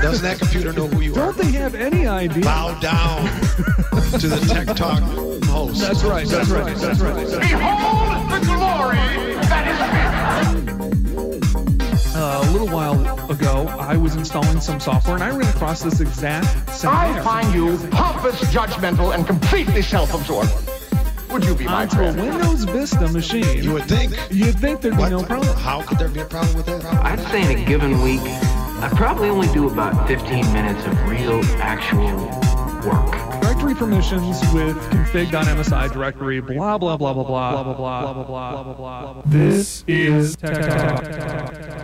Doesn't that computer know who you are? Don't they have any idea? Bow down to the Tech Talk host. That's right. Behold the glory that is me. A little while ago, I was installing some software, and I ran across this exact scenario. I find you pompous, judgmental, and completely self-absorbed. Would you be my Onto a friend? Windows Vista machine. You would think. You'd think there'd be no problem. How could there be a problem with that? I'd say in a given week, I probably only do about 15 minutes of real, actual work. Directory permissions with config.msi directory, blah, blah, blah, blah, blah, blah, blah, blah, blah, blah, blah, blah. This is Tech Talk.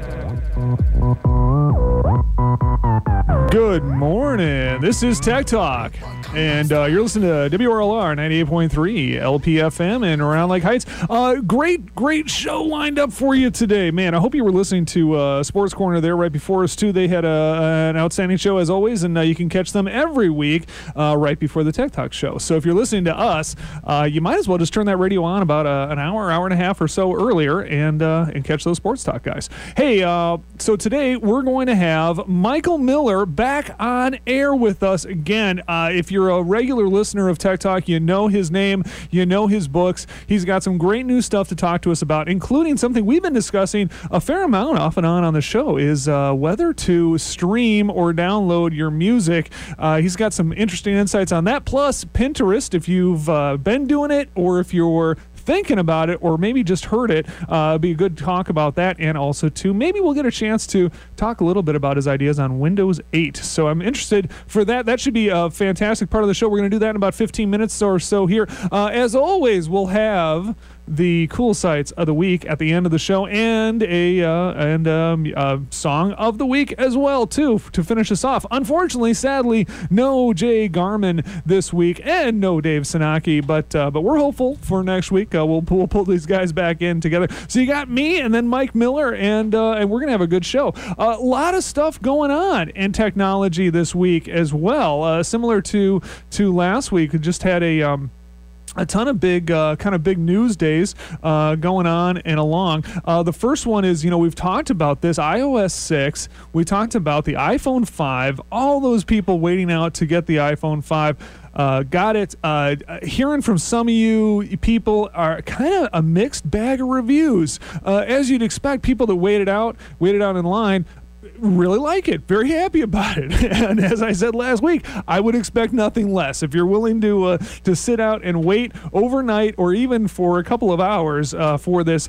Good morning. This is Tech Talk, and you're listening to WRLR 98.3 LPFM in Round Lake Heights. Great show lined up for you today, man. I hope you were listening to Sports Corner there right before us too. They had an outstanding show as always, and you can catch them every week right before the Tech Talk show. So if you're listening to us, you might as well just turn that radio on about an hour and a half or so earlier, and catch those Sports Talk guys. Hey, so today we're going to have Michael Miller back on air with us again. If you're a regular listener of Tech Talk, you know his name, you know his books. He's got some great new stuff to talk to us about, including something we've been discussing a fair amount off and on the show, is whether to stream or download your music. He's got some interesting insights on that, plus Pinterest, if you've been doing it or if you're thinking about it or maybe just heard it. Be a good talk about that, and also too maybe we'll get a chance to talk a little bit about his ideas on Windows 8. So I'm interested for that. That should be a fantastic part of the show. We're going to do that in about 15 minutes or so here. As always, we'll have the cool sites of the week at the end of the show, and a song of the week as well too to finish us off. Unfortunately, sadly, no Jay Garman this week and no Dave Sanaki, but we're hopeful for next week. We'll pull these guys back in together. So you got me and then Mike Miller, and we're gonna have a good show. A lot of stuff going on in technology this week as well. Similar to last week, we just had a ton of big news days going on and along. The first one is, we've talked about this, iOS 6. We talked about the iPhone 5, all those people waiting out to get the iPhone 5. Got it. Hearing from some of you people are kind of a mixed bag of reviews. As you'd expect, people that waited out in line really like it, very happy about it. And as I said last week, I would expect nothing less. If you're willing to sit out and wait overnight or even for a couple of hours for this,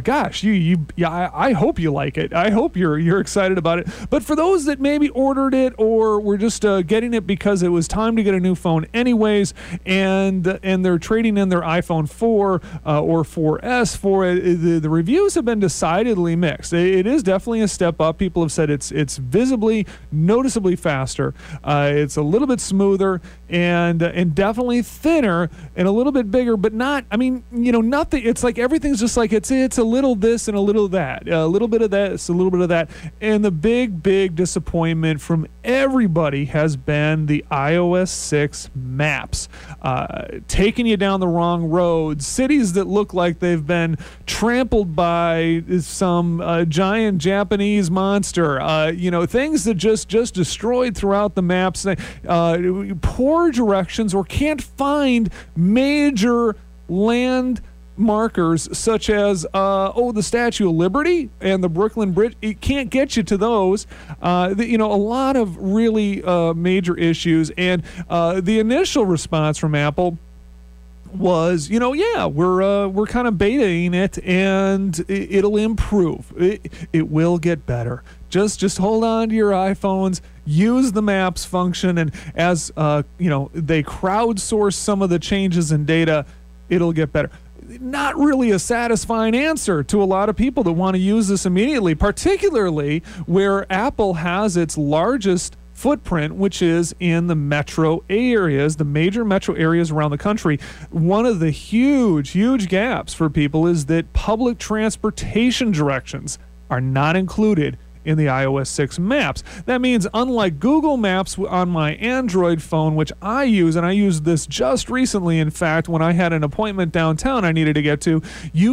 I hope you like it. I hope you're excited about it. But for those that maybe ordered it or were just getting it because it was time to get a new phone anyways, and they're trading in their iPhone 4 or 4S for it, the reviews have been decidedly mixed. It is definitely a step up. People have said it's visibly, noticeably faster. It's a little bit smoother and definitely thinner and a little bit bigger, but not. I mean, nothing. It's like everything's just like it's a little this and a little that, a little bit of this, a little bit of that. And the big disappointment from everybody has been the iOS 6 maps, taking you down the wrong road, cities that look like they've been trampled by some giant Japanese monster. Things that just destroyed throughout the maps, poor directions, or can't find major land markers such as the Statue of Liberty and the Brooklyn Bridge. It can't get you to those. A lot of really major issues, and the initial response from Apple was, we're kind of betaing it, and it'll improve. It will get better. Just hold on to your iPhones, use the maps function, and as they crowdsource some of the changes in data, it'll get better. Not really a satisfying answer to a lot of people that want to use this immediately, particularly where Apple has its largest footprint, which is in the metro areas, the major metro areas around the country. One of the huge gaps for people is that public transportation directions are not included in the iOS 6 maps. That means, unlike Google Maps on my Android phone, which I use, and I used this just recently, in fact, when I had an appointment downtown I needed to get to, you can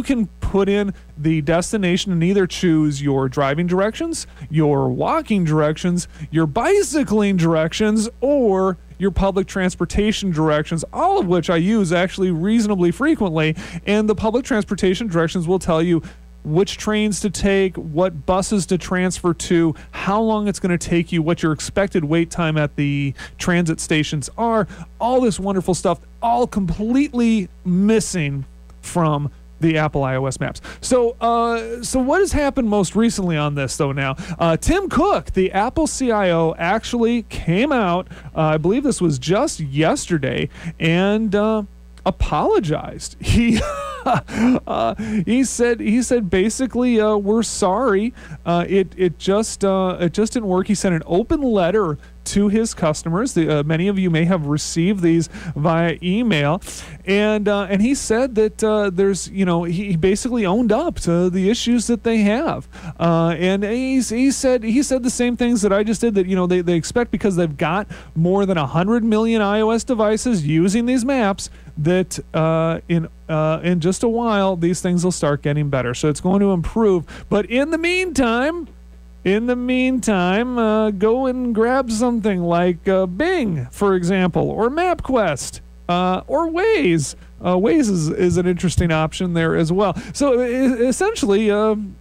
put in the destination and either choose your driving directions, your walking directions, your bicycling directions, or your public transportation directions, all of which I use actually reasonably frequently. And the public transportation directions will tell you which trains to take, what buses to transfer to, how long it's going to take you, what your expected wait time at the transit stations are, all this wonderful stuff, all completely missing from the Apple iOS Maps. So what has happened most recently on this, though, now? Tim Cook, the Apple CIO, actually came out, I believe this was just yesterday, and apologized. He said basically, we're sorry. It just didn't work. He sent an open letter to his customers. Many of you may have received these via email, and he said that he basically owned up to the issues that they have, and he said the same things that I just did, that they expect, because they've got more than 100 million iOS devices using these maps, that in just a while these things will start getting better. So it's going to improve. But in the meantime, go and grab something like Bing, for example, or MapQuest, or Waze. Waze is an interesting option there as well. So essentially,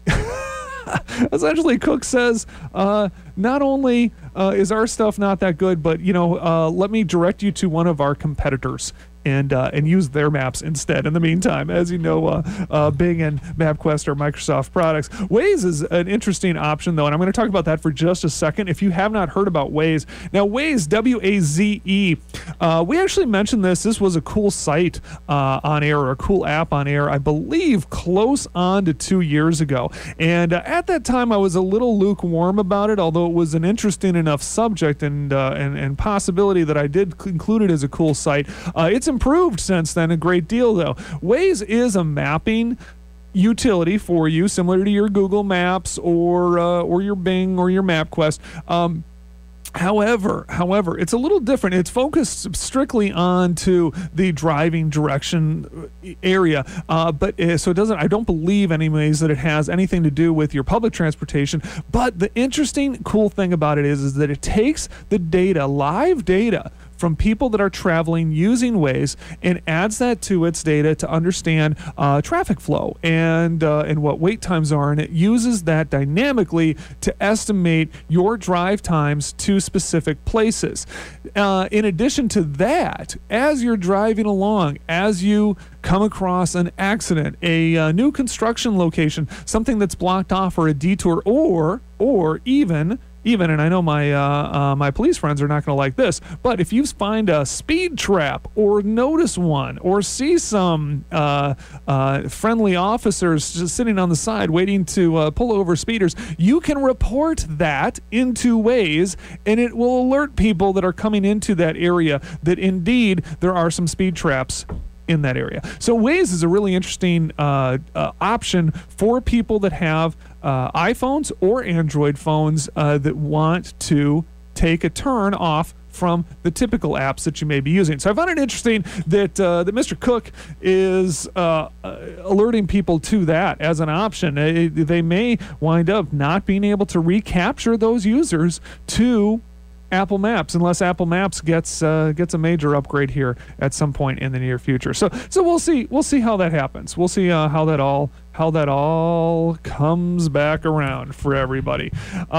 Cook says, not only is our stuff not that good, but let me direct you to one of our competitors and use their maps instead. In the meantime, as you know, Bing and MapQuest are Microsoft products. Waze is an interesting option, though, and I'm going to talk about that for just a second. If you have not heard about Waze, now Waze, W-A-Z-E, we actually mentioned this. This was a cool site on air, or a cool app on air, I believe close on to 2 years ago. And at that time, I was a little lukewarm about it, although it was an interesting enough subject and possibility that I did include it as a cool site. It's improved since then a great deal, though. Waze is a mapping utility for you, similar to your Google Maps or your Bing or your MapQuest. However, it's a little different. It's focused strictly onto the driving direction area, but so it doesn't. I don't believe, anyways, that it has anything to do with your public transportation. But the interesting, cool thing about it is that it takes the data, live data, from people that are traveling using Waze, and adds that to its data to understand traffic flow and what wait times are, and it uses that dynamically to estimate your drive times to specific places. In addition to that, as you're driving along, as you come across an accident, a new construction location, something that's blocked off, or a detour, or even, and I know my police friends are not going to like this, but if you find a speed trap, or notice one, or see some friendly officers just sitting on the side waiting to pull over speeders, you can report that into Waze, and it will alert people that are coming into that area that indeed there are some speed traps in that area. So Waze is a really interesting option for people that have iPhones or Android phones that want to take a turn off from the typical apps that you may be using. So I found it interesting that Mr. Cook is alerting people to that as an option. They may wind up not being able to recapture those users to Apple Maps unless Apple Maps gets a major upgrade here at some point in the near future. So we'll see how that happens. We'll see how that all comes back around for everybody.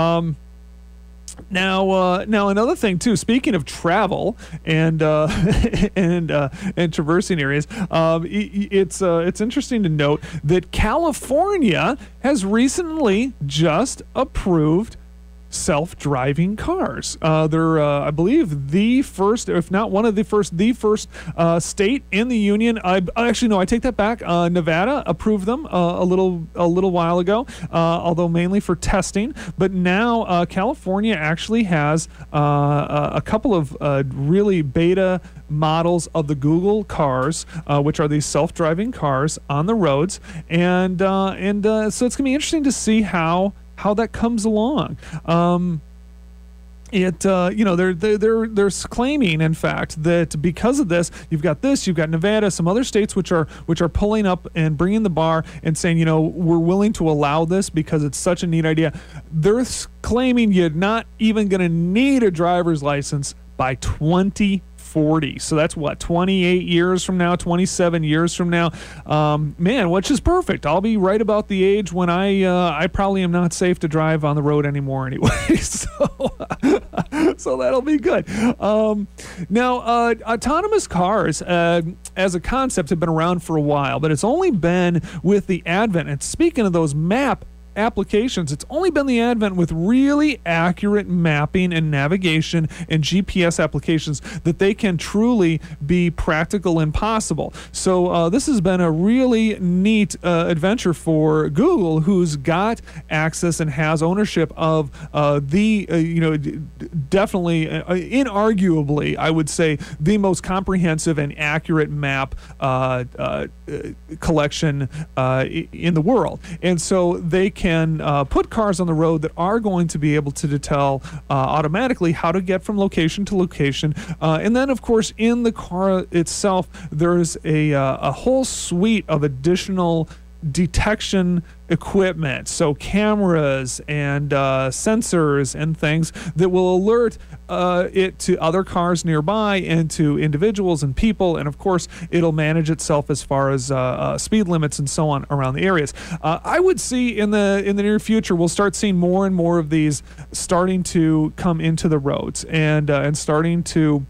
Now another thing too. Speaking of travel and traversing areas, it's interesting to note that California has recently just approved self-driving cars. They're, I believe, the first, if not one of the first, state in the union. I take that back. Nevada approved them a little while ago, although mainly for testing. But now California actually has a couple of really beta models of the Google cars, which are these self-driving cars on the roads, and so it's gonna be interesting to see how that comes along. they're claiming, in fact, that because of this, you've got Nevada, some other states which are pulling up and bringing the bar and saying, we're willing to allow this because it's such a neat idea. They're claiming you're not even going to need a driver's license by 2040. So that's what, 28 years from now, 27 years from now, man, which is perfect. I'll be right about the age when I probably am not safe to drive on the road anymore anyway. So that'll be good. Now, autonomous cars as a concept have been around for a while, but it's only been with the advent. And speaking of those map applications, it's only been the advent with really accurate mapping and navigation and GPS applications that they can truly be practical and possible. So this has been a really neat adventure for Google, who's got access and has ownership of definitely, inarguably, I would say, the most comprehensive and accurate map collection in the world. And so they can put cars on the road that are going to be able to tell automatically how to get from location to location. And then, of course, in the car itself, there's a whole suite of additional detection equipment, so cameras and sensors and things that will alert it to other cars nearby and to individuals and people, and of course it'll manage itself as far as speed limits and so on around the areas. I would see in the near future we'll start seeing more and more of these starting to come into the roads and starting to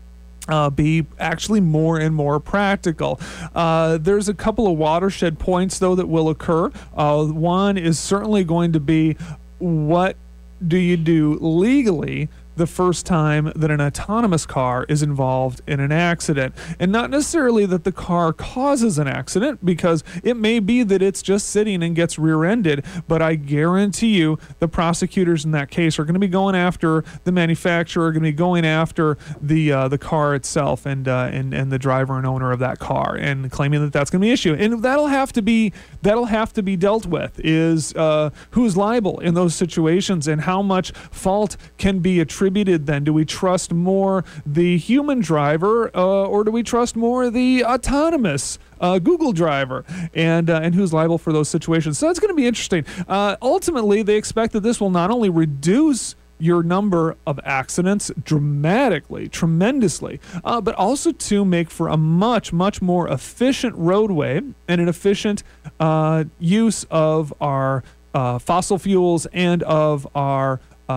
be actually more and more practical. There's a couple of watershed points, though, that will occur. One is certainly going to be, what do you do legally the first time that an autonomous car is involved in an accident? And not necessarily that the car causes an accident, because it may be that it's just sitting and gets rear-ended, but I guarantee you the prosecutors in that case are going to be going after the manufacturer, are going to be going after the car itself and the driver and owner of that car, and claiming that that's going to be an issue. And that'll have to be dealt with, is who's liable in those situations and how much fault can be attributed. Then do we trust more the human driver or do we trust more the autonomous Google driver, and who's liable for those situations? So that's going to be interesting. Ultimately, they expect that this will not only reduce your number of accidents dramatically, tremendously, but also to make for a much, much more efficient roadway and an efficient use of our fossil fuels and of our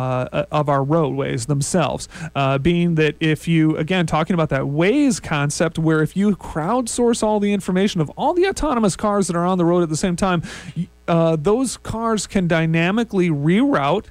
roadways themselves, being that if you, again, talking about that Waze concept, where if you crowdsource all the information of all the autonomous cars that are on the road at the same time, those cars can dynamically reroute.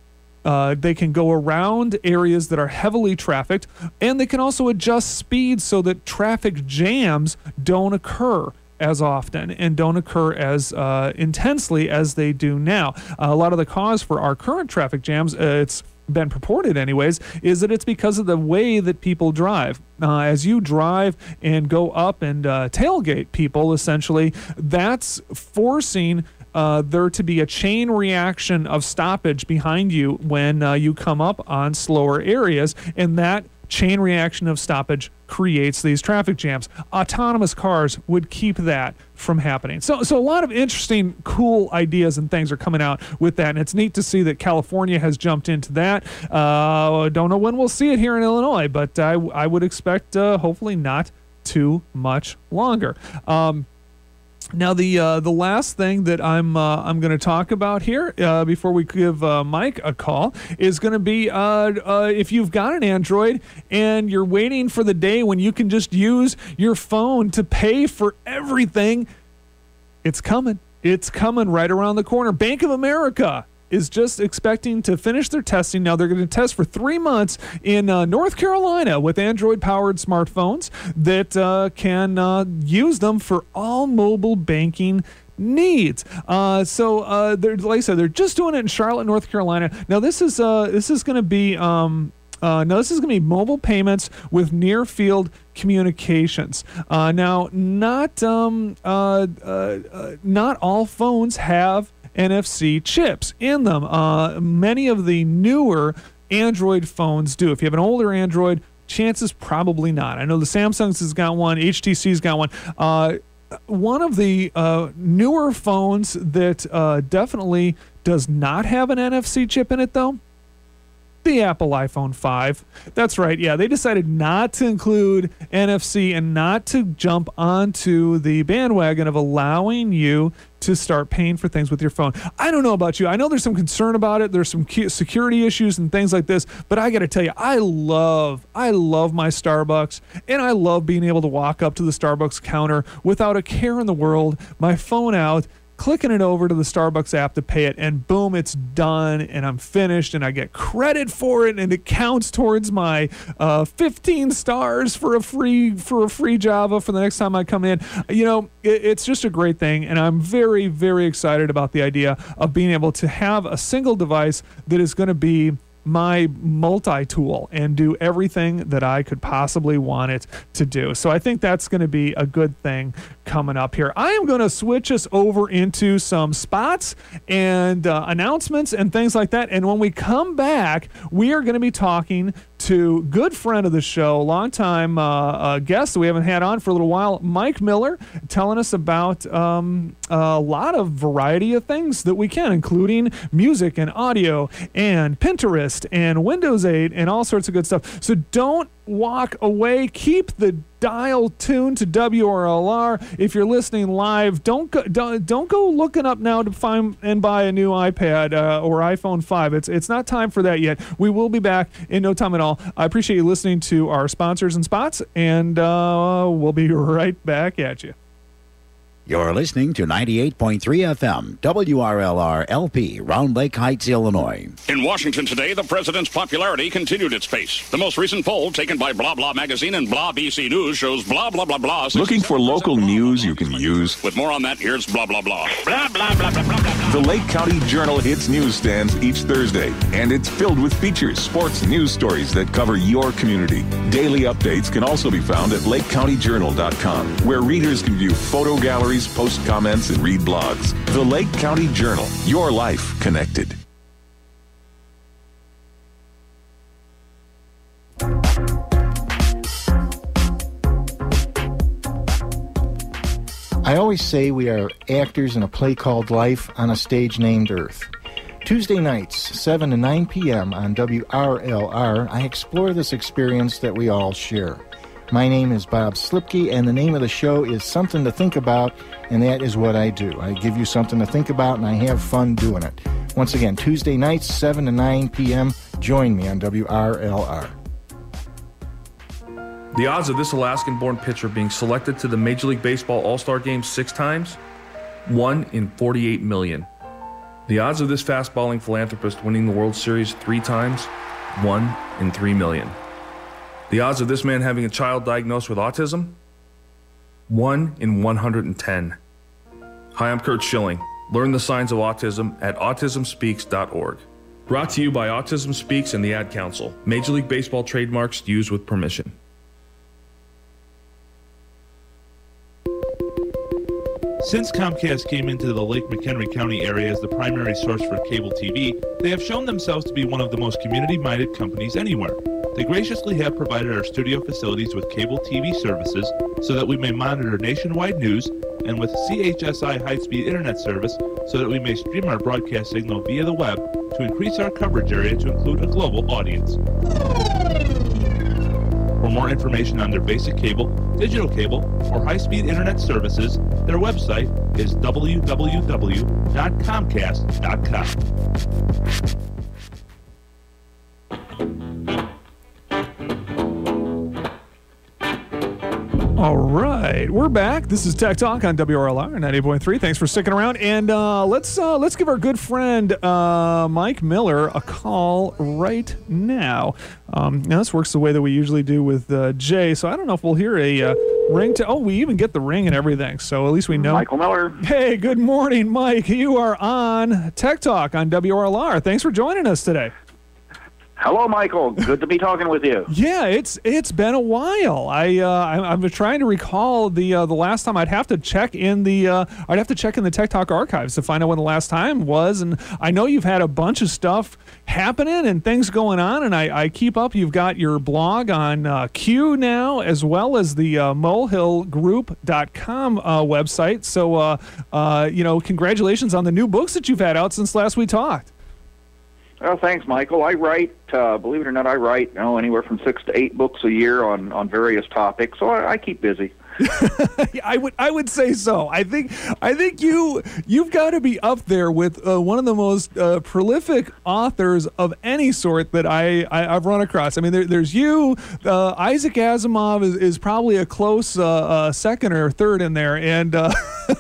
They can go around areas that are heavily trafficked, and they can also adjust speed so that traffic jams don't occur as often and don't occur as intensely as they do now. A lot of the cause for our current traffic jams, it's been purported anyways, is that it's because of the way that people drive. As you drive and go up and tailgate people, essentially, that's forcing there to be a chain reaction of stoppage behind you when you come up on slower areas, and that chain reaction of stoppage creates these traffic jams. Autonomous cars would keep that from happening. So a lot of interesting, cool ideas and things are coming out with that, and it's neat to see that California has jumped into that. Don't know when we'll see it here in Illinois, but I would expect hopefully not too much longer. Now, the last thing that I'm going to talk about here before we give Mike a call is going to be if you've got an Android and you're waiting for the day when you can just use your phone to pay for everything, it's coming. It's coming right around the corner. Bank of America is just expecting to finish their testing. Now, they're going to test for 3 months in North Carolina with Android-powered smartphones that can use them for all mobile banking needs. So like I said, they're just doing it in Charlotte, North Carolina. Now, this is going to be this is going to be mobile payments with near-field communications. Now, not all phones have NFC chips in them. Many of the newer Android phones do. If you have an older Android, chances probably not. I know the Samsung's has got one, HTC's got one. One of the newer phones that definitely does not have an NFC chip in it, though, the Apple iPhone 5. That's right. Yeah, they decided not to include NFC and not to jump onto the bandwagon of allowing you to start paying for things with your phone. I don't know about you. I know there's some concern about it. There's some security issues and things like this, but I got to tell you, I love my Starbucks, and I love being able to walk up to the Starbucks counter without a care in the world, my phone out, clicking it over to the Starbucks app to pay it, and boom, it's done, and I'm finished, and I get credit for it, and it counts towards my 15 stars for a free Java for the next time I come in. You know, it's just a great thing, and I'm very, very excited about the idea of being able to have a single device that is going to be my multi-tool and do everything that I could possibly want it to do. So I think that's going to be a good thing coming up here. I am going to switch us over into some spots and announcements and things like that. And when we come back, we are going to be talking to good friend of the show, longtime guest that we haven't had on for a little while, Mike Miller, telling us about a lot of variety of things that we can, including music and audio and Pinterest and Windows 8 and all sorts of good stuff. So don't walk away. Keep the dial tuned to WRLR. If you're listening live, don't go looking up now to find and buy a new iPad or iPhone 5. It's not time for that yet. We will be back in no time at all. I appreciate you listening to our sponsors and spots, and we'll be right back at you. You're listening to 98.3 FM, WRLR LP, Round Lake Heights, Illinois. In Washington today, the president's popularity continued its pace. The most recent poll taken by Blah Blah Magazine and Blah BC News shows blah, blah, blah, blah. Looking for local news you can use? With more on that, here's Blah Blah Blah. Blah, blah, blah, blah, blah, blah. The Lake County Journal hits newsstands each Thursday, and it's filled with features, sports, and news stories that cover your community. Daily updates can also be found at lakecountyjournal.com, where readers can view photo galleries, post comments, and read blogs. The Lake County Journal, your life connected. I always say we are actors in a play called Life on a stage named Earth. Tuesday nights, 7 to 9 p.m. on WRLR, I explore this experience that we all share. My name is Bob Slipke, and the name of the show is Something to Think About, and that is what I do. I give you something to think about, and I have fun doing it. Once again, Tuesday nights, 7 to 9 p.m. Join me on WRLR. The odds of this Alaskan-born pitcher being selected to the Major League Baseball All-Star Game 6 times? 1 in 48 million. The odds of this fast-balling philanthropist winning the World Series 3 times? 1 in 3 million. The odds of this man having a child diagnosed with autism? 1 in 110. Hi, I'm Kurt Schilling. Learn the signs of autism at autismspeaks.org. Brought to you by Autism Speaks and the Ad Council. Major League Baseball trademarks used with permission. Since Comcast came into the Lake McHenry County area as the primary source for cable TV, they have shown themselves to be one of the most community-minded companies anywhere. They graciously have provided our studio facilities with cable TV services so that we may monitor nationwide news, and with CHSI high-speed internet service so that we may stream our broadcast signal via the web to increase our coverage area to include a global audience. For more information on their basic cable, digital cable, or high-speed internet services, their website is www.comcast.com. All right, we're back. This is Tech Talk on WRLR 98.3. Thanks for sticking around, and let's give our good friend Mike Miller a call right now. Now this works the way that we usually do with Jay, so I don't know if we'll hear a ring. We even get the ring and everything, so at least we know. Michael Miller. Hey, good morning, Mike. You are on Tech Talk on WRLR. Thanks for joining us today. Hello, Michael. Good to be talking with you. Yeah, it's been a while. I'm trying to recall the last time. I'd have to check in the Tech Talk archives to find out when the last time was. And I know you've had a bunch of stuff happening and things going on, and I keep up. You've got your blog on Q now, as well as the molehillgroup.com website. So congratulations on the new books that you've had out since last we talked. Well, thanks, Michael. I write, believe it or not, anywhere from 6 to 8 books a year on various topics, so I keep busy. I would say so. I think you've got to be up there with one of the most prolific authors of any sort that I've run across. I mean, there's you. Isaac Asimov is probably a close second or third in there, and Yeah,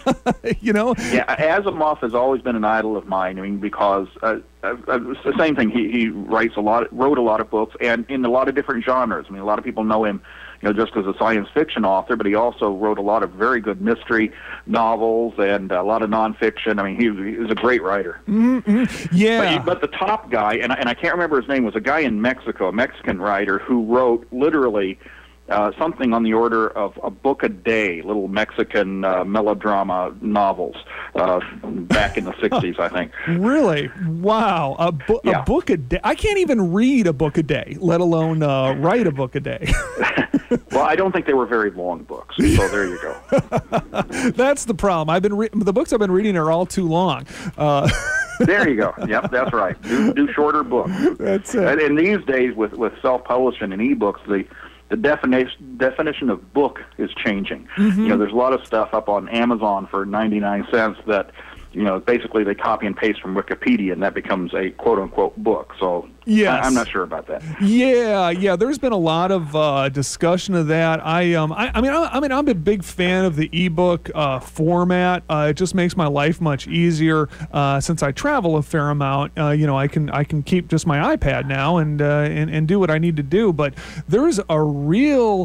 Asimov has always been an idol of mine. I mean, because it's the same thing. He wrote a lot of books, and in a lot of different genres. I mean, a lot of people know him, just as a science fiction author, but he also wrote a lot of very good mystery novels and a lot of nonfiction. I mean, he was a great writer. Mm-hmm. Yeah. But the top guy, and I can't remember his name, was a guy in Mexico, a Mexican writer who wrote literally something on the order of a book a day, little Mexican melodrama novels back in the 60s, I think. Really? Wow. A book a day. I can't even read a book a day, let alone write a book a day. Well, I don't think they were very long books, so there you go. That's the problem. The books I've been reading are all too long. There you go. Yep, that's right. Do shorter books. That's it. And these days, with self-publishing and ebooks, the definition of book is changing. Mm-hmm. There's a lot of stuff up on Amazon for 99 cents that, basically they copy and paste from Wikipedia, and that becomes a quote-unquote book. So yes. I'm not sure about that. Yeah. There's been a lot of discussion of that. I'm a big fan of the ebook format. It just makes my life much easier since I travel a fair amount. I can keep just my iPad now and do what I need to do. But there's a real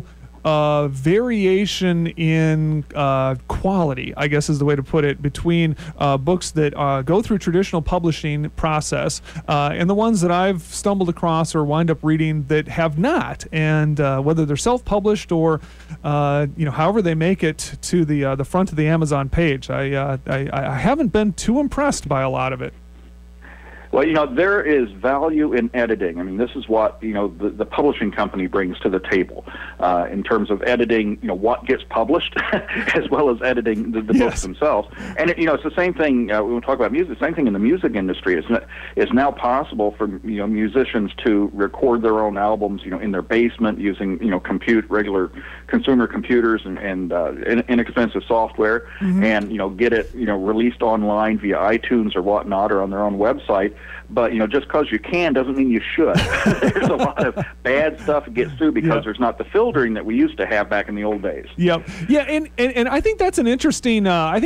variation in quality, I guess is the way to put it, between books that go through traditional publishing process and the ones that I've stumbled across or wind up reading that have not. And whether they're self-published or however they make it to the front of the Amazon page, I haven't been too impressed by a lot of it. Well, there is value in editing. I mean, this is what, the publishing company brings to the table in terms of editing, what gets published, as well as editing the books themselves. And, it's the same thing, when we talk about music, the same thing in the music industry. It's now possible for, musicians to record their own albums, in their basement using, regular consumer computers and inexpensive software, mm-hmm. and, get it, released online via iTunes or whatnot or on their own website. But, just because you can doesn't mean you should. There's a lot of bad stuff that gets through because there's not the filtering that we used to have back in the old days. Yep. Yeah, and I think that's an interesting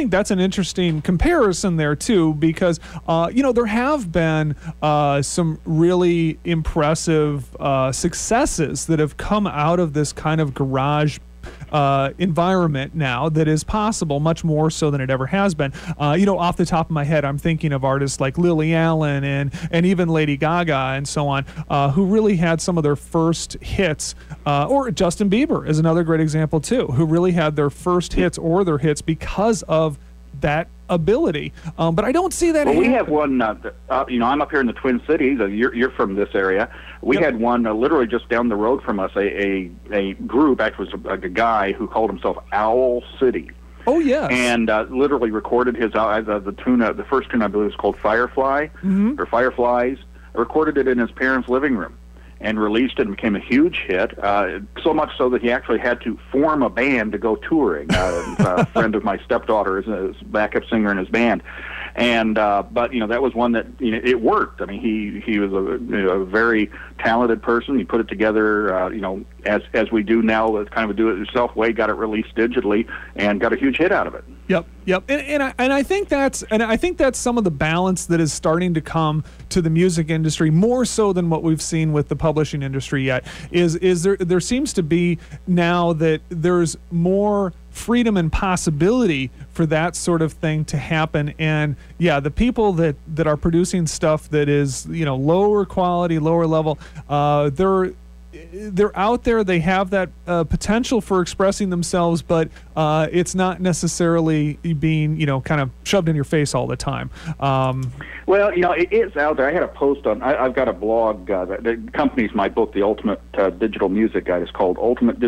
comparison there too, because there have been some really impressive successes that have come out of this kind of garage environment now that is possible, much more so than it ever has been. Off the top of my head, I'm thinking of artists like Lily Allen and even Lady Gaga and so on, who really had some of their first hits, or Justin Bieber is another great example too, who really had their first hits or their hits because of that ability. But I don't see that. Well, we have one, I'm up here in the Twin Cities. You're from this area. We had one literally just down the road from us, a group, actually was a guy who called himself Owl City. Oh, yeah. And literally recorded his, the tune, the first tune I believe was called Firefly, mm-hmm. or Fireflies, recorded it in his parents' living room and released it and became a huge hit, so much so that he actually had to form a band to go touring. A friend of my stepdaughter is a backup singer in his band. And but that was one that it worked. I mean, he was a very talented person. He put it together, as we do now, kind of a do-it-yourself way. Got it released digitally and got a huge hit out of it. Yep. And I think that's some of the balance that is starting to come to the music industry, more so than what we've seen with the publishing industry yet. Is there seems to be now that there's more freedom and possibility for that sort of thing to happen. And yeah, the people that are producing stuff that is, lower quality, lower level, they're out there. They have that potential for expressing themselves, but it's not necessarily being, kind of shoved in your face all the time. Well, it is out there. I had a post on. I've got a blog that accompanies my book, The Ultimate Digital Music Guide. It's called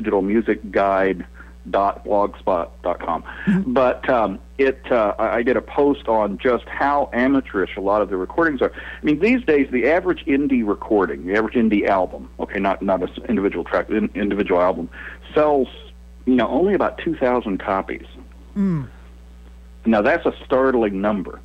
ultimatedigitalmusicguide.blogspot.com. But I did a post on just how amateurish a lot of the recordings are. I mean, these days the average indie recording, the average indie album, okay, not an individual track, individual album, sells only about 2,000 copies. Now that's a startling number.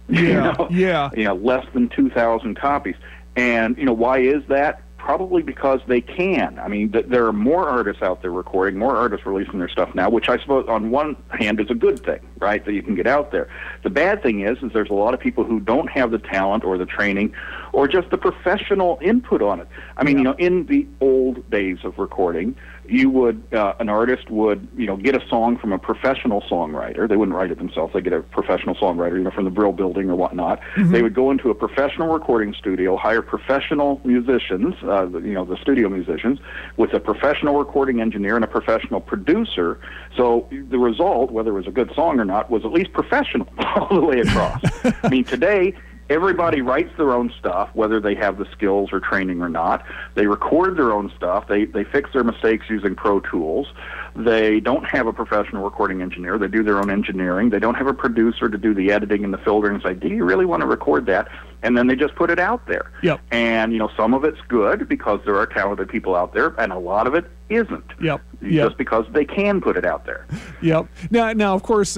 Less than 2,000 copies. And why is that? Probably because they can. I mean, there are more artists out there recording, more artists releasing their stuff now, which I suppose on one hand is a good thing, right, that you can get out there. The bad thing is there's a lot of people who don't have the talent or the training or just the professional input on it. I mean, in the old days of recording, you would, an artist would, get a song from a professional songwriter. They wouldn't write it themselves. They get a professional songwriter, from the Brill Building or whatnot. They would go into a professional recording studio, hire professional musicians, the studio musicians, with a professional recording engineer and a professional producer. So the result, whether it was a good song or not, was at least professional all the way across. I mean, today, everybody writes their own stuff, whether they have the skills or training or not. They record their own stuff. They fix their mistakes using Pro Tools. They don't have a professional recording engineer. They do their own engineering. They don't have a producer to do the editing and the filtering and say, do you really want to record that? And then they just put it out there. Yep. And, some of it's good because there are talented people out there, and a lot of it isn't. Yep. Just because they can put it out there. Yep. Now, of course,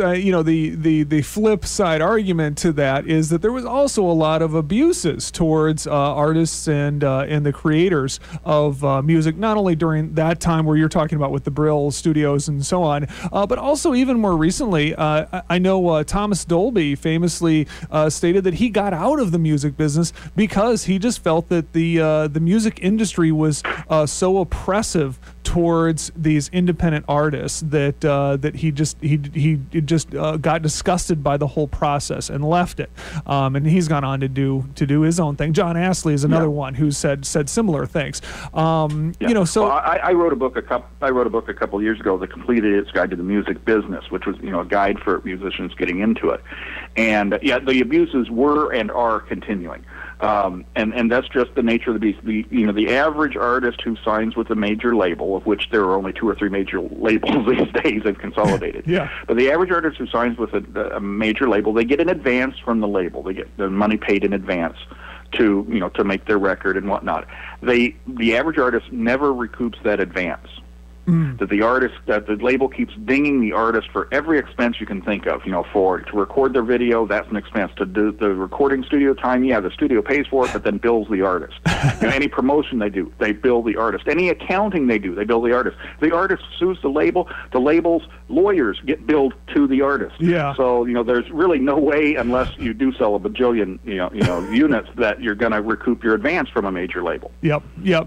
the flip side argument to that is that there was also a lot of abuses towards artists and the creators of music, not only during that time where you're talking about with the Brill Studios and so on, but also even more recently. I know Thomas Dolby famously stated that he got out of the music business because he just felt that the music industry was so oppressive towards these independent artists that he just got disgusted by the whole process and left it. And he's gone on to do his own thing. John Astley is another one who said similar things. So I wrote a book a couple of years ago, The Complete Idiot's Guide to the Music Business, which was a guide for musicians getting into it. And the abuses were and are continuing. And that's just the nature of the beast. The average artist who signs with a major label, of which there are only 2 or 3 major labels these days, they've consolidated. But the average artist who signs with a major label, they get an advance from the label. They get the money paid in advance to make their record and whatnot. The average artist never recoups that advance. That the label keeps dinging the artist for every expense you can think of. To record their video, that's an expense. To do the recording studio time, the studio pays for it, but then bills the artist. Any promotion they do, they bill the artist. Any accounting they do, they bill the artist. The artist sues the label. The label's lawyers get billed to the artist. So there's really no way, unless you do sell a bajillion units, that you're going to recoup your advance from a major label. Yep.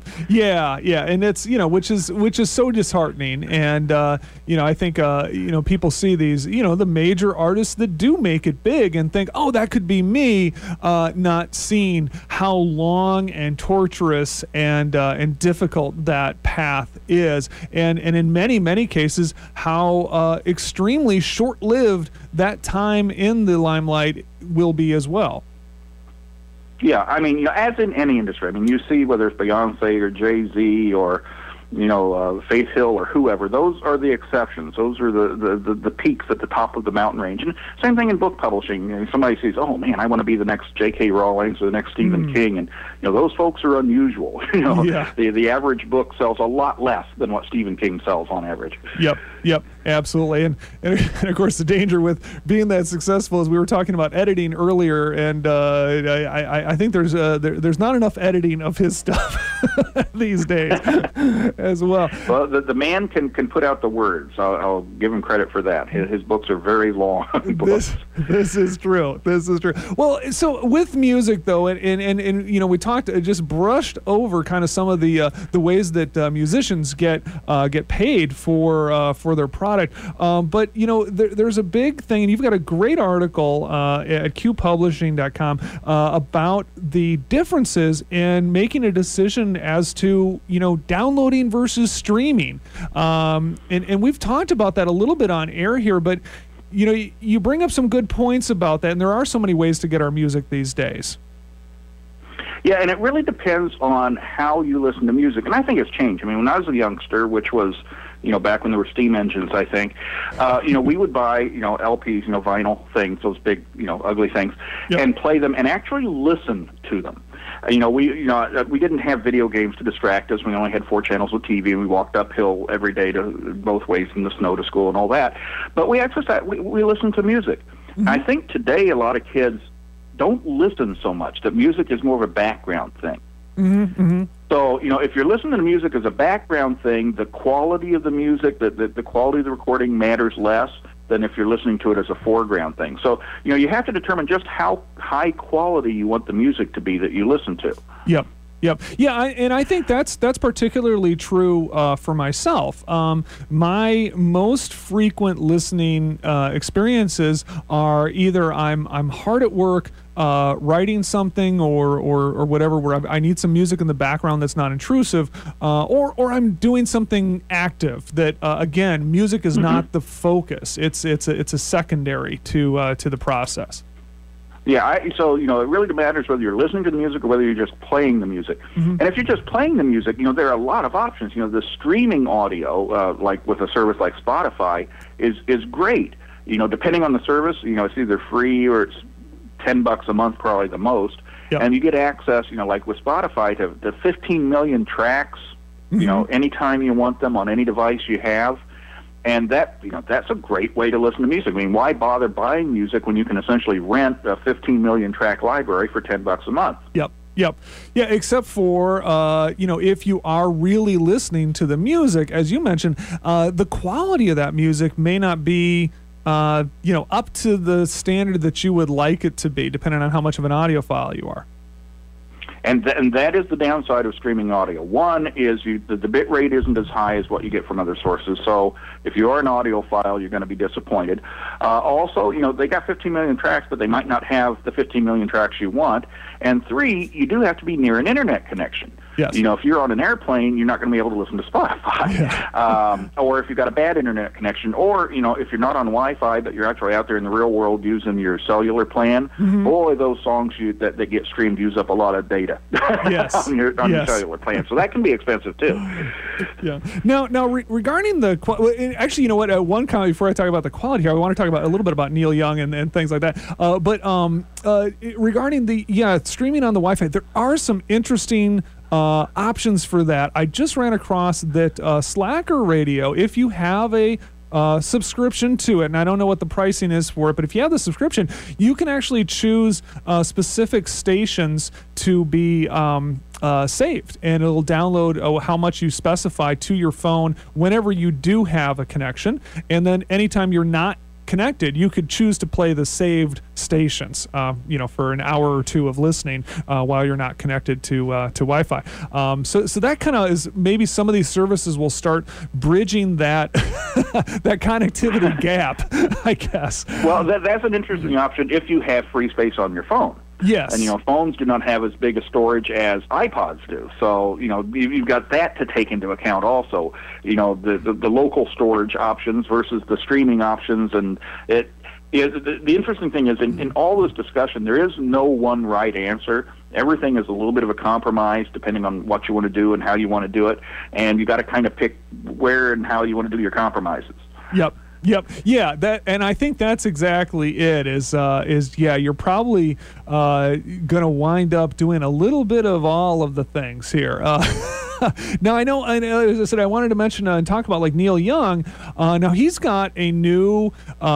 And it's which is so disheartening. And I think people see these the major artists that do make it big and think, oh, that could be me, not seeing how long and torturous and difficult that path is, and in many cases how extremely short-lived that time in the limelight will be as well. Yeah, I mean, as in any industry, I mean, you see whether it's Beyonce or Jay-Z or Faith Hill or whoever, those are the exceptions. Those are the peaks at the top of the mountain range. And same thing in book publishing. Somebody says, oh man, I want to be the next J.K. Rowling or the next Stephen King. And, those folks are unusual. The average book sells a lot less than what Stephen King sells on average. Yep, absolutely. And of course, the danger with being that successful is we were talking about editing earlier, and I think there's not enough editing of his stuff these days as well. Well, the man can put out the words. I'll give him credit for that. His books are very long books. This is true. Well, so with music though, and we talked, just brushed over kind of some of the ways that musicians get paid for their projects. product. But there's a big thing, and you've got a great article at qpublishing.com about the differences in making a decision as to downloading versus streaming. And we've talked about that a little bit on air here, but you bring up some good points about that, and there are so many ways to get our music these days. Yeah, and it really depends on how you listen to music, and I think it's changed. I mean, when I was a youngster, which was, back when there were steam engines, I think, we would buy, LPs, vinyl things, those big, ugly things, and play them and actually listen to them. We didn't have video games to distract us. We only had 4 channels of TV, and we walked uphill every day to both ways in the snow to school and all that. But we exercised. We listened to music. Mm-hmm. I think today a lot of kids don't listen so much. That music is more of a background thing. Mm-hmm. Mm-hmm. So, if you're listening to music as a background thing, the quality of the music, the quality of the recording matters less than if you're listening to it as a foreground thing. So, you have to determine just how high quality you want the music to be that you listen to. Yep. Yeah, and I think that's particularly true for myself. My most frequent listening experiences are either I'm hard at work, writing something or whatever, where I need some music in the background that's not intrusive, or I'm doing something active that again, music is not the focus. It's a secondary to the process. Yeah, so, it really matters whether you're listening to the music or whether you're just playing the music. Mm-hmm. And if you're just playing the music, there are a lot of options. The streaming audio, like with a service like Spotify, is great. Depending on the service, it's either free or it's $10 a month, probably the most. Yep. And you get access, like with Spotify, to 15 million tracks, anytime you want them on any device you have. And that's a great way to listen to music. I mean, why bother buying music when you can essentially rent a 15 million track library for $10 a month? Yep. Yeah, except for, if you are really listening to the music, as you mentioned, the quality of that music may not be, up to the standard that you would like it to be, depending on how much of an audiophile you are. And that is the downside of streaming audio. One is the bit rate isn't as high as what you get from other sources. So if you are an audiophile, you're going to be disappointed. Also, they got 15 million tracks, but they might not have the 15 million tracks you want. And 3, you do have to be near an internet connection. Yes. If you're on an airplane, you're not going to be able to listen to Spotify. Yeah. Or if you've got a bad internet connection, or, if you're not on Wi-Fi, but you're actually out there in the real world using your cellular plan, boy, those songs that get streamed use up a lot of data. Yes. on your cellular plan. So that can be expensive, too. Yeah. Now, regarding the actually, one comment before I talk about the quality here, I want to talk about a little bit about Neil Young and things like that. But regarding the streaming on the Wi-Fi, there are some interesting options for that. I just ran across that Slacker Radio, if you have a subscription to it, and I don't know what the pricing is for it, but if you have the subscription, you can actually choose specific stations to be saved, and it'll download how much you specify to your phone whenever you do have a connection, and then anytime you're not connected, you could choose to play the saved stations, for an hour or two of listening while you're not connected to Wi-Fi. So that kind of is, maybe some of these services will start bridging that that connectivity gap, I guess. Well, that's an interesting option if you have free space on your phone. Yes. And, phones do not have as big a storage as iPods do. So, you've got that to take into account also. The local storage options versus the streaming options. And the interesting thing is, in all this discussion, there is no one right answer. Everything is a little bit of a compromise depending on what you want to do and how you want to do it. And you got to kind of pick where and how you want to do your compromises. Yep. Yeah, and I think that's exactly it. You're probably gonna wind up doing a little bit of all of the things here. Now, I know, as I said, I wanted to mention and talk about like Neil Young. Now, he's got a new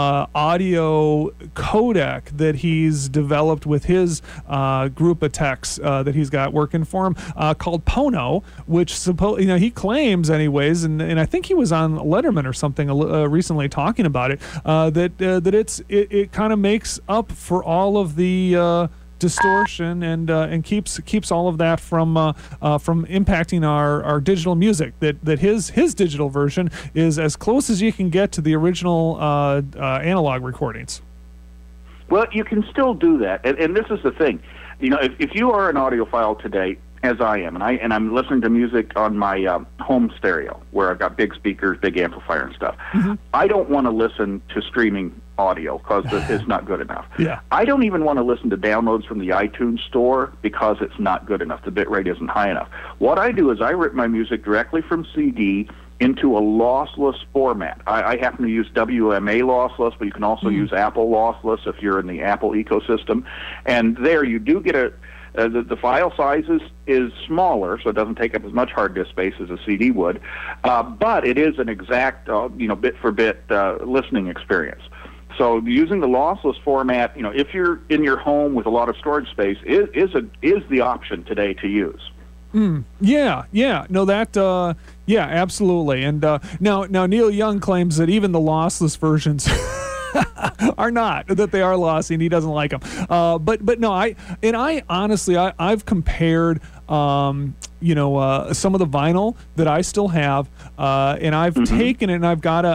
audio codec that he's developed with his group of techs that he's got working for him called Pono, which he claims anyways, and I think he was on Letterman or something recently talking about it, that it kind of makes up for all of the distortion and keeps all of that from impacting our digital music. That his digital version is as close as you can get to the original analog recordings. Well, you can still do that, and this is the thing. You know, if you are an audiophile today, as I am, and I'm listening to music on my home stereo, where I've got big speakers, big amplifier and stuff, I don't want to listen to streaming audio because it's not good enough. Yeah. I don't even want to listen to downloads from the iTunes store because it's not good enough. The bit rate isn't high enough. What I do is I rip my music directly from CD into a lossless format. I happen to use WMA lossless, but you can also use Apple lossless if you're in the Apple ecosystem. And there you do get the file size is smaller, so it doesn't take up as much hard disk space as a CD would, but it is an exact, bit-for-bit listening experience. So using the lossless format, if you're in your home with a lot of storage space, is the option today to use. Yeah. No, that. Yeah, absolutely. And now Neil Young claims that even the lossless versions are not, that they are lossy, and he doesn't like them. But no, I honestly, I've compared some of the vinyl that I still have, and I've taken it, and I've got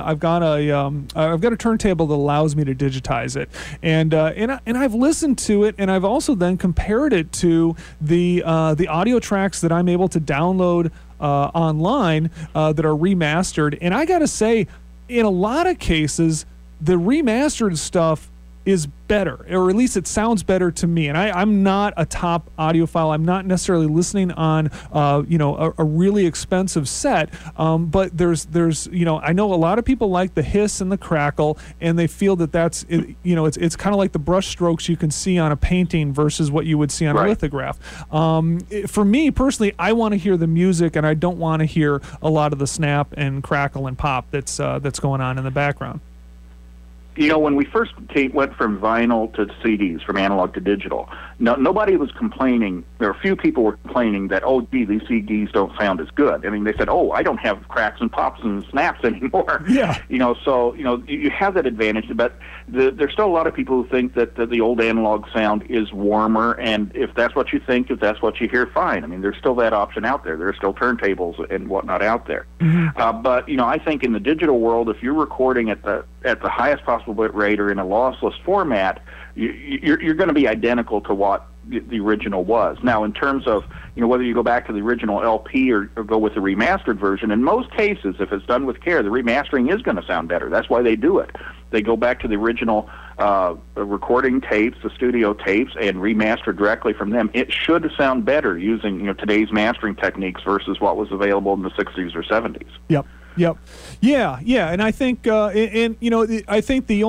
a turntable that allows me to digitize it, and I've listened to it, and I've also then compared it to the audio tracks that I'm able to download online that are remastered, and I gotta say, in a lot of cases, the remastered stuff is better, or at least it sounds better to me. And I'm not a top audiophile. I'm not necessarily listening on, a really expensive set. But there's, I know a lot of people like the hiss and the crackle, and they feel that that's, it's kind of like the brush strokes you can see on a painting versus what you would see on a lithograph. For me personally, I want to hear the music, and I don't want to hear a lot of the snap and crackle and pop that's going on in the background. When we first went from vinyl to CDs, from analog to digital, nobody was complaining. There were a few people were complaining that, these CDs don't sound as good. I mean, they said, I don't have cracks and pops and snaps anymore. Yeah. So you have that advantage, but there's still a lot of people who think that the old analog sound is warmer, and if that's what you think, if that's what you hear, fine. I mean, there's still that option out there. There are still turntables and whatnot out there. But I think in the digital world, if you're recording at the highest possible bit rate or in a lossless format, you're going to be identical to what the original was. Now, in terms of whether you go back to the original LP or go with the remastered version, in most cases, if it's done with care, the remastering is going to sound better. That's why they do it. They go back to the original recording tapes, the studio tapes, and remaster directly from them. It should sound better using today's mastering techniques versus what was available in the 60s or 70s. Yep. Yeah, and I think, I think the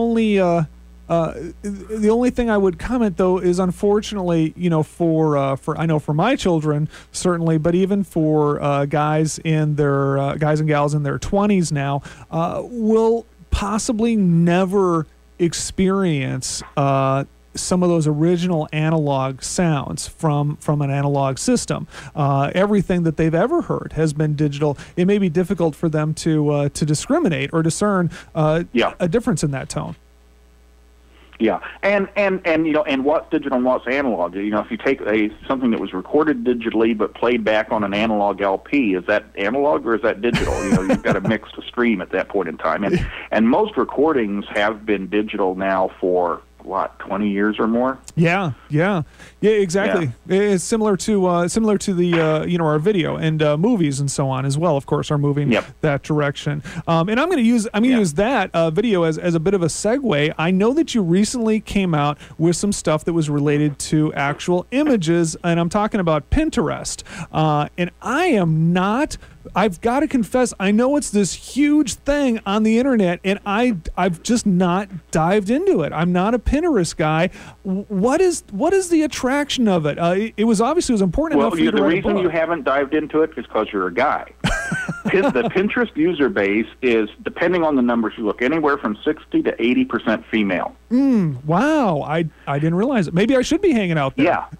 only thing I would comment though is, unfortunately, for my children certainly, but even for guys and gals in their 20s now, will possibly never experience some of those original analog sounds from an analog system. Everything that they've ever heard has been digital. It may be difficult for them to discriminate or discern a difference in that tone. Yeah, and what's digital and what's analog? If you take something that was recorded digitally but played back on an analog LP, is that analog or is that digital? You've got a mixed stream at that point in time, and most recordings have been digital now for 20 years or more. Yeah, exactly. Yeah. It's similar to the our video and movies and so on as well, of course, are moving that direction. And I'm going to use that video as a bit of a segue. I know that you recently came out with some stuff that was related to actual images, and I'm talking about Pinterest. And I've got to confess, I know it's this huge thing on the internet, and I've just not dived into it. I'm not a Pinterest guy. What is the attraction of it? It was important enough for you to write a book. The reason you haven't dived into it is because you're a guy. The Pinterest user base is, depending on the numbers you look, anywhere from 60 to 80% female. Wow, I didn't realize it. Maybe I should be hanging out there. Yeah.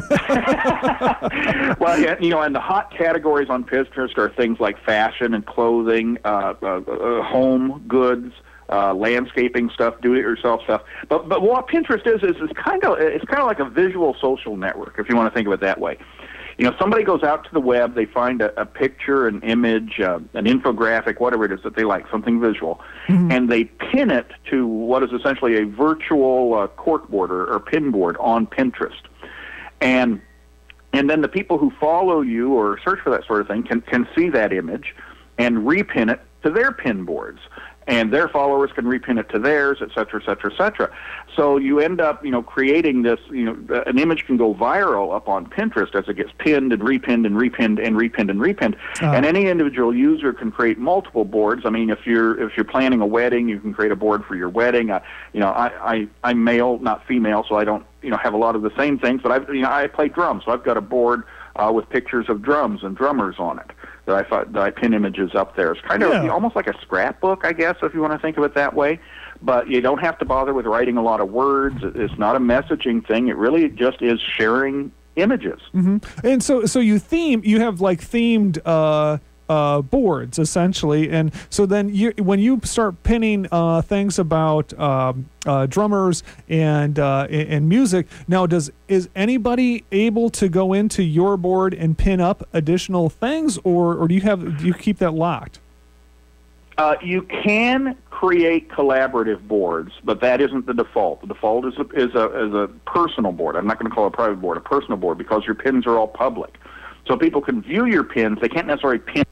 Well, and the hot categories on Pinterest are things like fashion and clothing, home goods, landscaping stuff, do-it-yourself stuff. But what Pinterest is it's kind of like a visual social network, if you want to think of it that way. You know, somebody goes out to the web, they find a picture, an image, an infographic, whatever it is that they like, something visual, and they pin it to what is essentially a virtual corkboard or pin board on Pinterest. And then the people who follow you or search for that sort of thing can see that image and repin it to their pin boards. And their followers can repin it to theirs, et cetera, et cetera, et cetera. So you end up, creating this, an image can go viral up on Pinterest as it gets pinned and repinned and repinned and repinned and repinned. And any individual user can create multiple boards. I mean, if you're planning a wedding, you can create a board for your wedding. I'm male, not female, so I don't, have a lot of the same things. But I play drums, so I've got a board with pictures of drums and drummers on it that I pin images up there. It's kind of almost like a scrapbook, I guess, if you want to think of it that way. But you don't have to bother with writing a lot of words. It's not a messaging thing. It really just is sharing images. And so you have like themed boards essentially, and so then when you start pinning things about drummers and music, now is anybody able to go into your board and pin up additional things, or do you keep that locked? You can create collaborative boards, but that isn't the default. The default is a personal board. I'm not going to call it a private board, a personal board, because your pins are all public. So people can view your pins. They can't necessarily pin.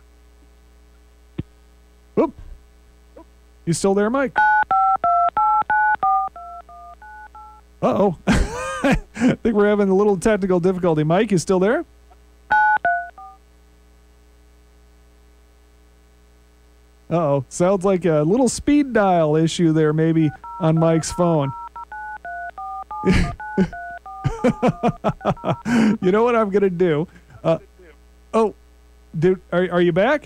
Oop. You still there, Mike? Uh-oh. I think we're having a little technical difficulty. Mike, you still there? Uh-oh. Sounds like a little speed dial issue there maybe on Mike's phone. You know what I'm going to do? Dude, are you back?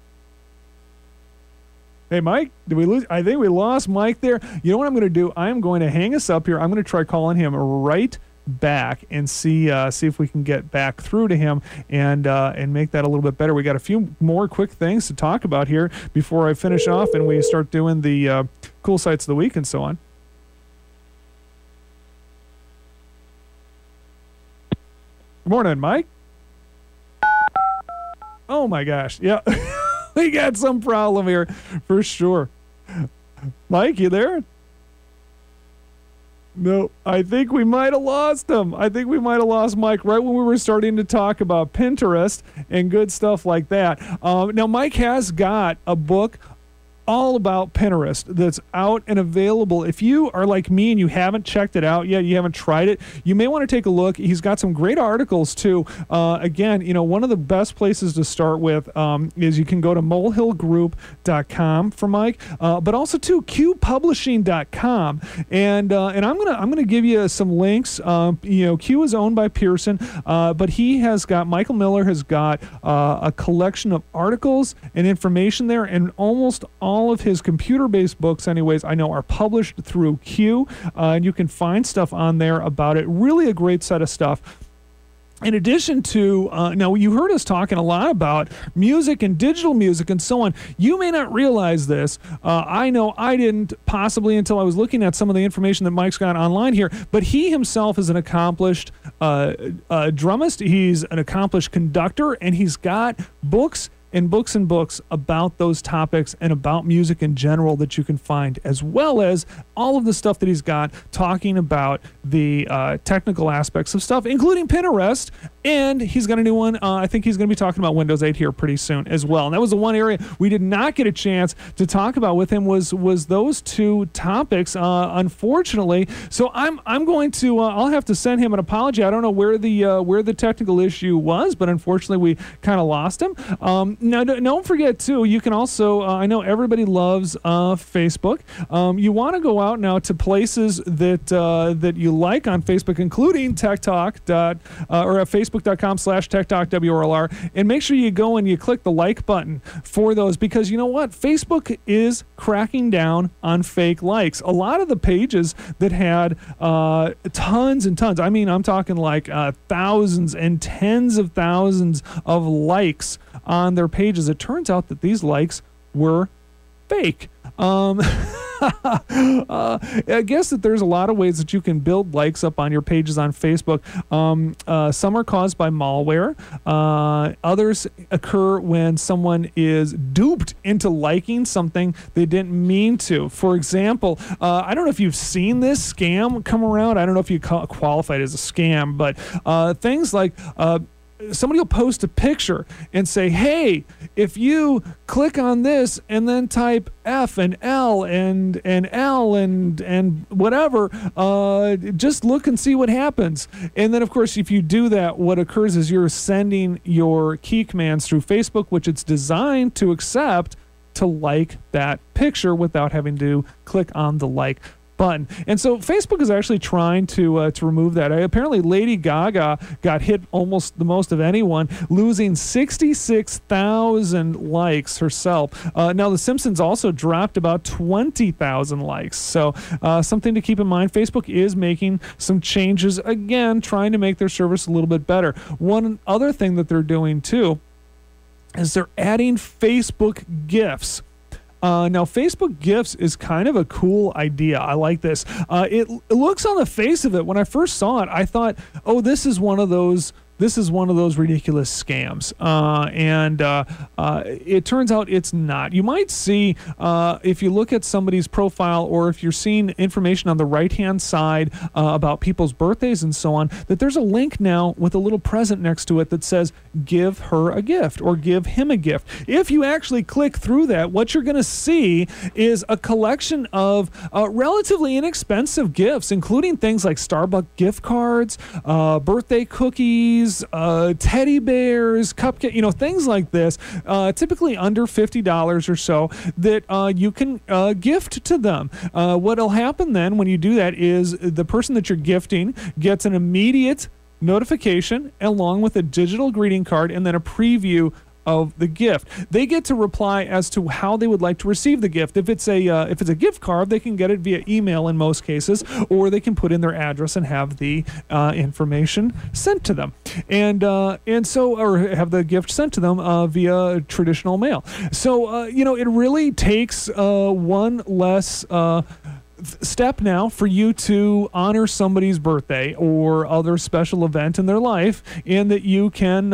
Hey, Mike, did we lose? I think we lost Mike there. You know what I'm going to do? I'm going to hang us up here. I'm going to try calling him right back and see if we can get back through to him and make that a little bit better. We got a few more quick things to talk about here before I finish off and we start doing the cool sites of the week and so on. Good morning, Mike. Oh my gosh. Yeah. We got some problem here for sure. Mike, you there? No, I think we might have lost him. I think we might have lost Mike right when we were starting to talk about Pinterest and good stuff like that. Now, Mike has got a book all about Pinterest that's out and available. If you are like me and you haven't checked it out yet, you haven't tried it, you may want to take a look. He's got some great articles too. Again, one of the best places to start with is you can go to molehillgroup.com for Mike, but also to qpublishing.com. And I'm gonna give you some links. Q is owned by Pearson, but Michael Miller has got a collection of articles and information there, and almost all of his computer-based books, anyways, I know are published through Q, and you can find stuff on there about it. Really a great set of stuff. In addition to, now you heard us talking a lot about music and digital music and so on. You may not realize this. I know I didn't possibly until I was looking at some of the information that Mike's got online here, but he himself is an accomplished drummist. He's an accomplished conductor, and he's got books and books about those topics and about music in general that you can find, as well as all of the stuff that he's got talking about the technical aspects of stuff, including Pinterest. And he's got a new one. I think he's going to be talking about Windows 8 here pretty soon as well. And that was the one area we did not get a chance to talk about with him was those two topics, unfortunately. So I'm going to I'll have to send him an apology. I don't know where the technical issue was, but unfortunately we kind of lost him. Now, don't forget, too, you can also, I know everybody loves Facebook. You want to go out now to places that you like on Facebook, including Tech Talk, or at Facebook.com/Tech Talk WRLR, and make sure you go and you click the like button for those, because you know what? Facebook is cracking down on fake likes. A lot of the pages that had tons and tons, I mean, I'm talking like thousands and tens of thousands of likes on their pages. It turns out that these likes were fake. I guess that there's a lot of ways that you can build likes up on your pages on Facebook. Some are caused by malware. Others occur when someone is duped into liking something they didn't mean to. For example, I don't know if you've seen this scam come around. I don't know if you qualify it as a scam, but things like somebody will post a picture and say, hey, if you click on this and then type F and L and L and whatever, just look and see what happens. And then, of course, if you do that, what occurs is you're sending your key commands through Facebook, which it's designed to accept, to like that picture without having to click on the like button. And so Facebook is actually trying to remove that. Apparently Lady Gaga got hit almost the most of anyone, losing 66,000 likes herself. Now The Simpsons also dropped about 20,000 likes. So something to keep in mind. Facebook is making some changes, again, trying to make their service a little bit better. One other thing that they're doing too is they're adding Facebook GIFs. Now, Facebook GIFs is kind of a cool idea. I like this. It looks on the face of it, when I first saw it, I thought, oh, this is one of those ridiculous scams. And it turns out it's not. You might see, if you look at somebody's profile or if you're seeing information on the right-hand side about people's birthdays and so on, that there's a link now with a little present next to it that says, give her a gift or give him a gift. If you actually click through that, what you're going to see is a collection of relatively inexpensive gifts, including things like Starbucks gift cards, birthday cookies, teddy bears, cupcake, things like this, typically under $50 or so, that you can gift to them. What'll happen then when you do that is the person that you're gifting gets an immediate notification along with a digital greeting card and then a preview of the gift. They get to reply as to how they would like to receive the gift. If it's a gift card, they can get it via email in most cases, or they can put in their address and have the information sent to them, and so, or have the gift sent to them via traditional mail. So it really takes one less step now for you to honor somebody's birthday or other special event in their life, and that you can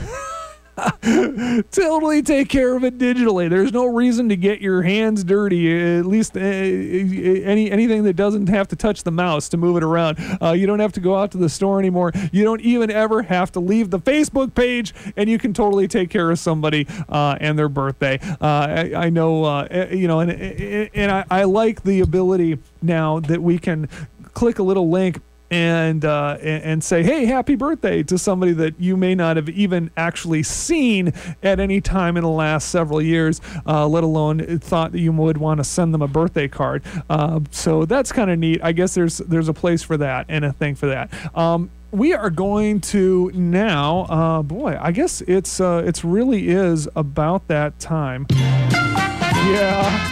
totally take care of it digitally. There's no reason to get your hands dirty, at least anything that doesn't have to touch the mouse to move it around. You don't have to go out to the store anymore. You don't even ever have to leave the Facebook page, and you can totally take care of somebody and their birthday. I know, and I like the ability now that we can click a little link and say, hey, happy birthday to somebody that you may not have even actually seen at any time in the last several years, let alone thought that you would want to send them a birthday card. So that's kind of neat. I guess there's a place for that and a thing for that. We are going to now, I guess it's really is about that time. Yeah.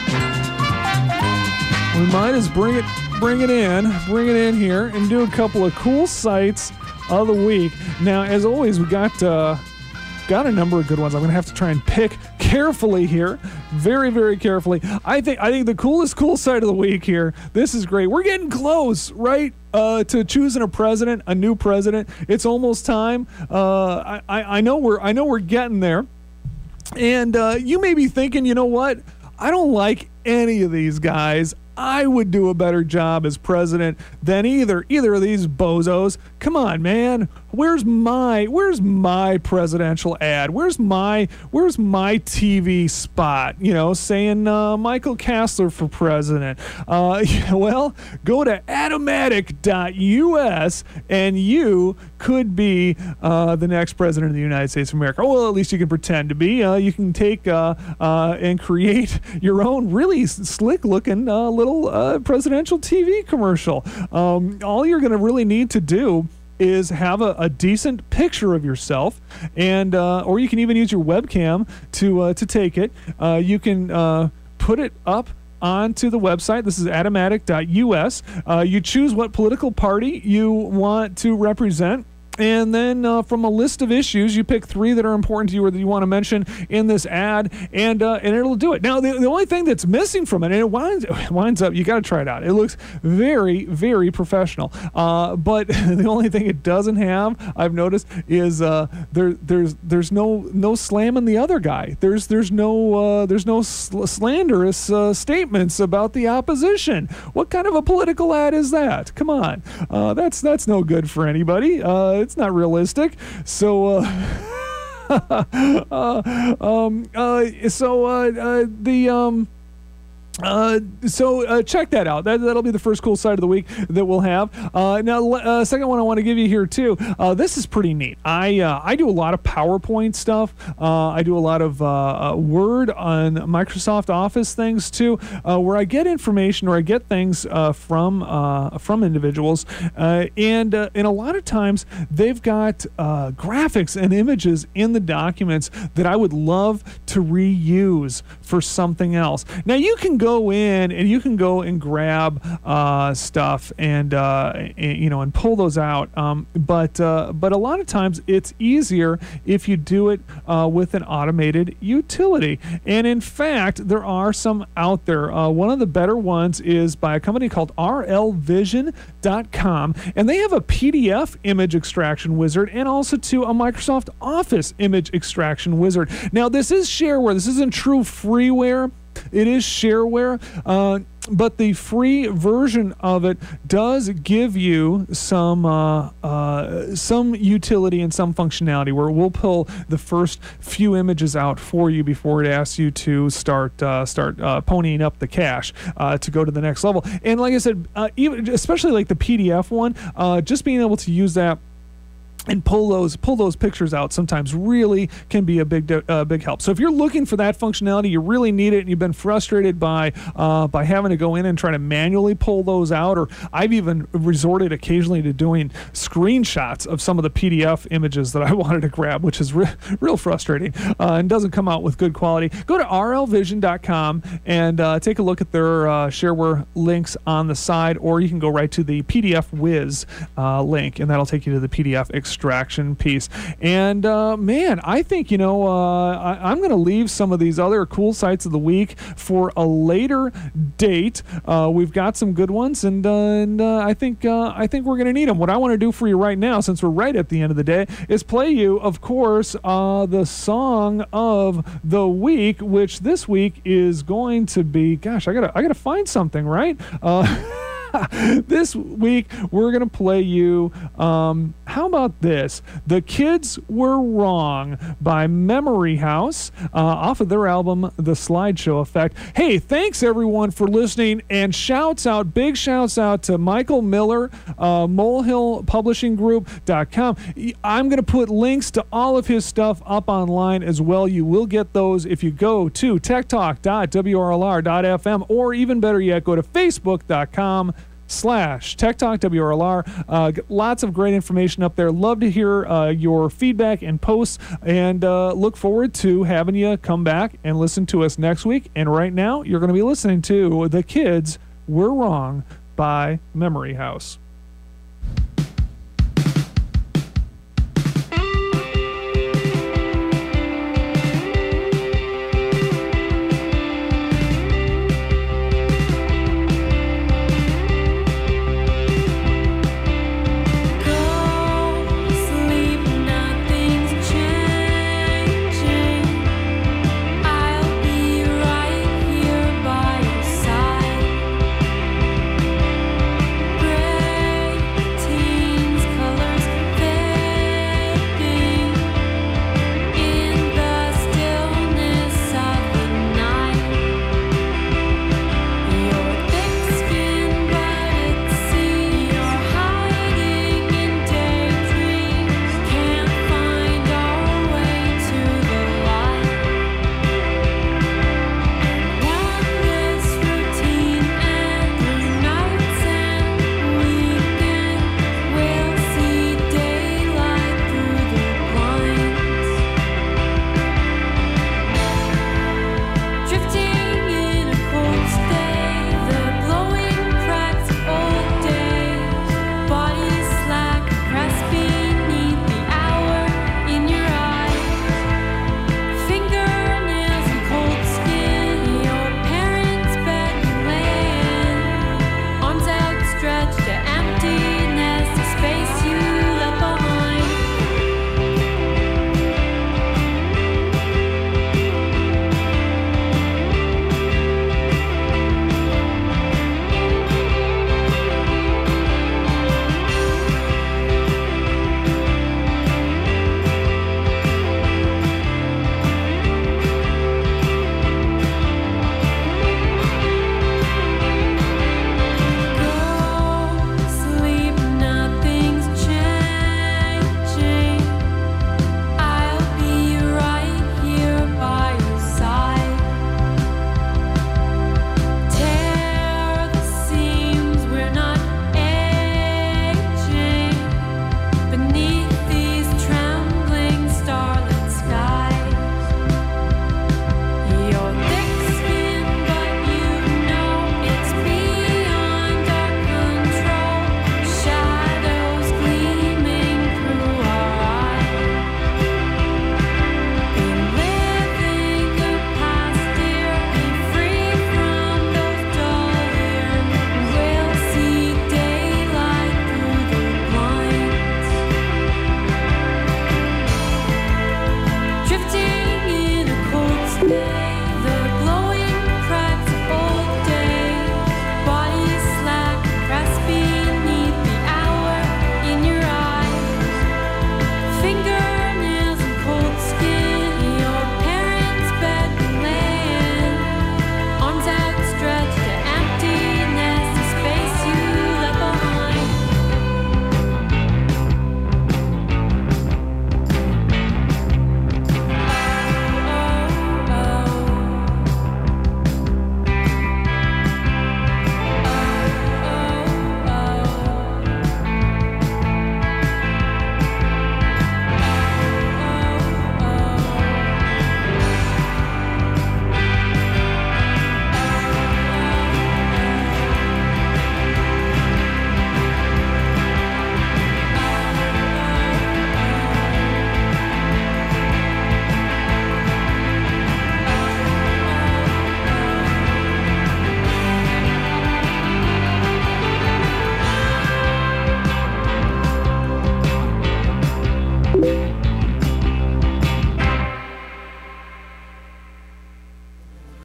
We might as bring it in here and do a couple of cool sites of the week. Now, as always, we got a number of good ones. I'm going to have to try and pick carefully here, very, very carefully. I think the coolest cool site of the week here. This is great. We're getting close, right? To choosing a new president. It's almost time. I know we're getting there. And you may be thinking, you know what? I don't like any of these guys. I would do a better job as president than either of these bozos. Come on, man. Where's my presidential ad? Where's my TV spot? Saying Michael Kastler for president. Well, go to Atomatic.us and you could be the next president of the United States of America. Well, at least you can pretend to be. You can take and create your own really slick-looking little presidential TV commercial. All you're going to really need to do is have a decent picture of yourself, and or you can even use your webcam to take it. You can put it up onto the website. This is Atomatic.us. You choose what political party you want to represent. And then from a list of issues, you pick 3 that are important to you or that you want to mention in this ad, and it'll do it. Now, the only thing that's missing from it, and it winds up, you got to try it out. It looks very, very professional. But the only thing it doesn't have, I've noticed, is there's no slamming the other guy. There's no slanderous statements about the opposition. What kind of a political ad is that? Come on, that's no good for anybody. It's not realistic. So check that out. That'll be the first cool site of the week that we'll have. Now, second one I want to give you here too. This is pretty neat. I do a lot of PowerPoint stuff. I do a lot of Word on Microsoft Office things too, where I get information or I get things from individuals, and a lot of times they've got graphics and images in the documents that I would love to reuse for something else. Now, you can go in and you can go and grab stuff and pull those out. But a lot of times it's easier if you do it with an automated utility. And in fact, there are some out there. One of the better ones is by a company called rlvision.com, and they have a PDF image extraction wizard and also a Microsoft Office image extraction wizard. Now, this is shareware. This isn't true freeware. It is shareware, but the free version of it does give you some utility and some functionality where it will pull the first few images out for you before it asks you to start ponying up the cash to go to the next level. And like I said, even especially like the PDF one, just being able to use that and pull those pictures out sometimes really can be a big help. So if you're looking for that functionality, you really need it, and you've been frustrated by having to go in and try to manually pull those out, or I've even resorted occasionally to doing screenshots of some of the PDF images that I wanted to grab, which is real frustrating and doesn't come out with good quality. Go to rlvision.com and take a look at their shareware links on the side, or you can go right to the PDF Wiz link, and that'll take you to the PDF extraction piece. And man, I think I'm going to leave some of these other cool sites of the week for a later date. We've got some good ones, and I think we're going to need them. What I want to do for you right now, since we're right at the end of the day, is play you, of course, the song of the week, which this week is going to be. Gosh, I gotta find something, right? This week we're gonna play you how about this? The Kids Were Wrong by Memory House off of their album The Slideshow Effect. Hey, thanks everyone for listening, and big shouts out to Michael Miller, molehillpublishinggroup.com. I'm gonna put links to all of his stuff up online as well. You will get those if you go to techtalk.wrlr.fm, or even better yet, go to facebook.com/TechTalkWRLR. Lots of great information up there. Love to hear your feedback and posts, and look forward to having you come back and listen to us next week. And right now, you're going to be listening to The Kids Were Wrong by Memory House.